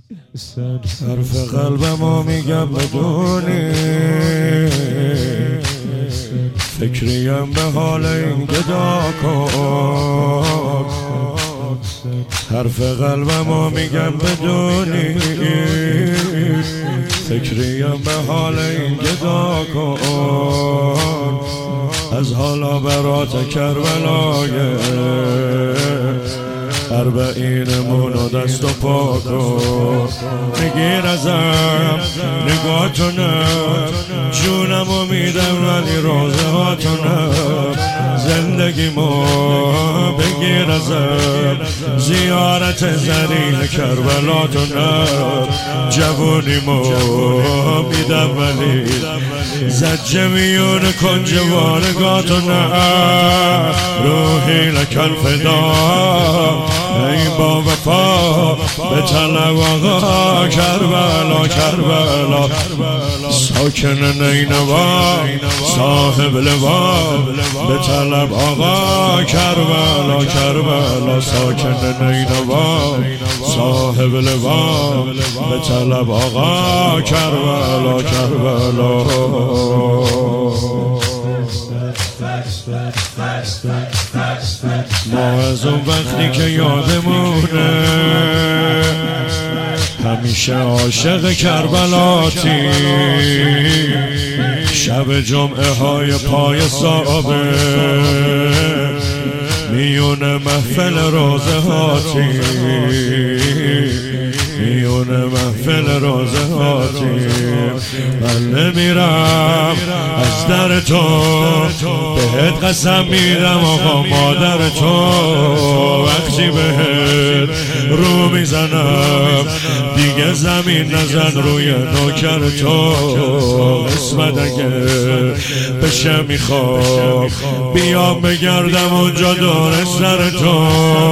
حرف قلبمو میگم بدونی، فکریم به حال این گدا کن. حرف قلبمو میگم بدونی، فکریم به حال این گدا کن. از حالا برات کربلای اربعینمون و دست و پا کن. بگیر ازم نگاهتونم، جونمو میدم ولی روزه هاتونم. زندگیمو بگیر ازم، زیارت زریح کربلاتونم. جوونیمو میدم ولی زجه میون کنج وارگاتونم. روحی لکل فدا ای با وفا، به طلب آقا کربلا کربلا. ساکن نینوا صاحب لوا، به طلب آقا کربلا کربلا. ساکن نینوا صاحب لوا، به طلب آقا کربلا کربلا. ما از اون وقتی که یادمونه همیشه عاشق کربلاتی. شب جمعه های پای صابه میون محفل روزه هاتی، میون محفل روزه هاتی. من نمیرم از در تو، بهت قسم میدم آقا مادر تو. وقتی بهت رو میزنم دیگه زمین نزن روی نوکر تو. قسمت اگه بشه میخوام بیام بگردم اونجا دور سر تو.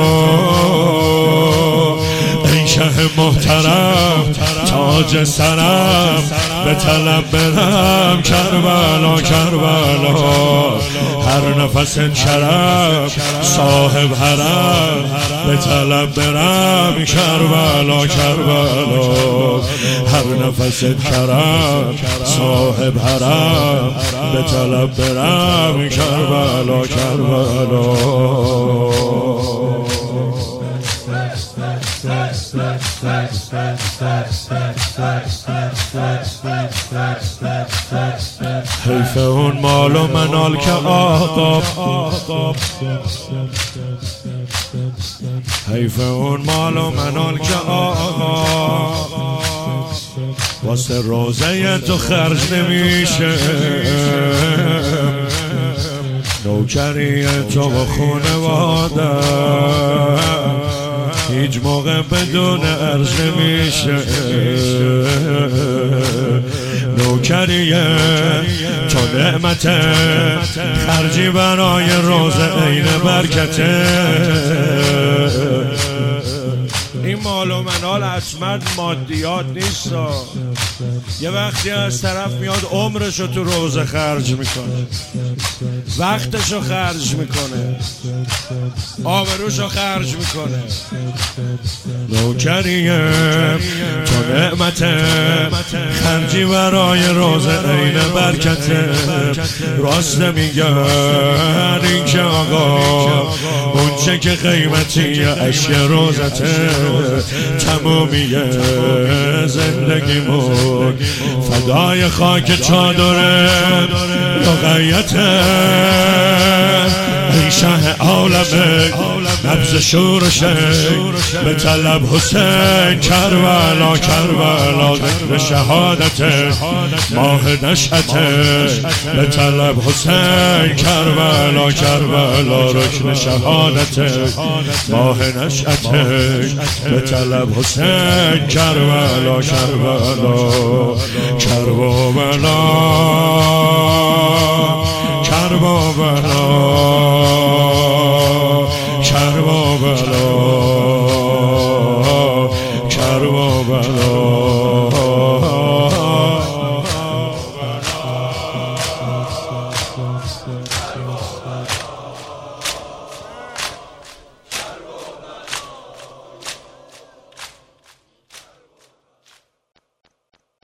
ای شه محترم تاج سرم، به طلب برم کربلا کربلا. هر نفس شرف صاحب حرم، به طلب برم کربلا کربلا. هر نفس شرف صاحب حرم، به طلب برم کربلا کربلا. حیف اون مال و منال که آقا، حیف اون مال و منال که آقا. واسه روزه تو خرج نمیشه، نوکری تو و خونواده هیچ موقع بدون عرض نمیشه. نوکریه تو نعمته، خرجی برای روزه عین برکته. این مال و منال حتما مادیات نیست، یه وقتی از طرف میاد عمرشو تو روزه خرج میکنه، وقتشو خرج میکنه، آبروشو خرج میکنه. نوکریه تو نعمته، خرجی برای روزه عین برکته. راست میگن این که آقا اونچه که قیمتی عشق روزته. تمومیه زندگیمون فدای خاک چادره رقیته. ای شه عالمه نبض شورشه، به طلب حسین کربلا کربلا. ذکر شهادته ماه نشأته، به طلب حسین کربلا کربلا. رکن شهادته ماه نشأته، به طلب حسین کربلا کربلا. کربلا کربلا کربلا کربلا.